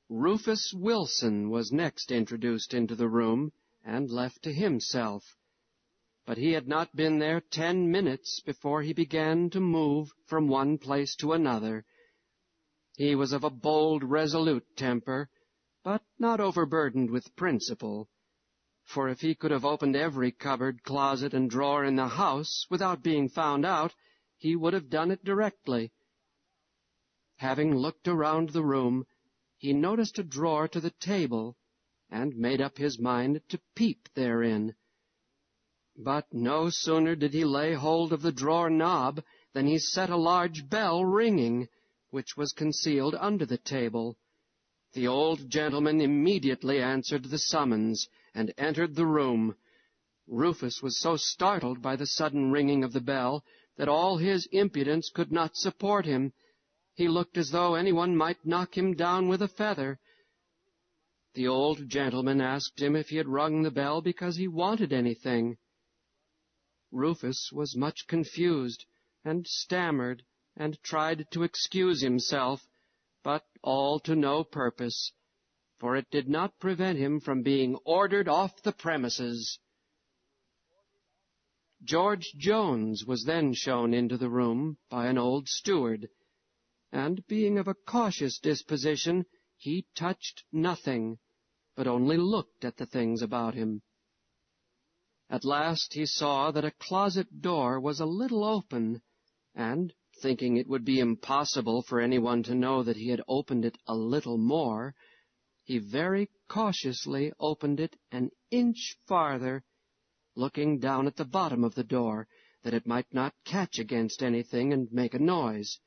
Rufus Wilson was next introduced into the room and left to himself, but he had not been there 10 minutes before he began to move from one place to another. He was of a bold, resolute temper, but not overburdened with principle, for if he could have opened every cupboard, closet, and drawer in the house without being found out, he would have done it directly. Having looked around the room, he noticed a drawer to the table, and made up his mind to peep therein. But no sooner did he lay hold of the drawer knob than he set a large bell ringing, which was concealed under the table. The old gentleman immediately answered the summons, and entered the room. Rufus was so startled by the sudden ringing of the bell that all his impudence could not support him. He looked as though anyone might knock him down with a feather. The old gentleman asked him if he had rung the bell because he wanted anything. Rufus was much confused, and stammered, and tried to excuse himself, but all to no purpose, for it did not prevent him from being ordered off the premises. George Jones was then shown into the room by an old steward, and being of a cautious disposition, he touched nothing, but only looked at the things about him. At last he saw that a closet door was a little open, and, thinking it would be impossible for anyone to know that he had opened it a little more, he very cautiously opened it an inch farther, looking down at the bottom of the door, that it might not catch against anything and make a noise.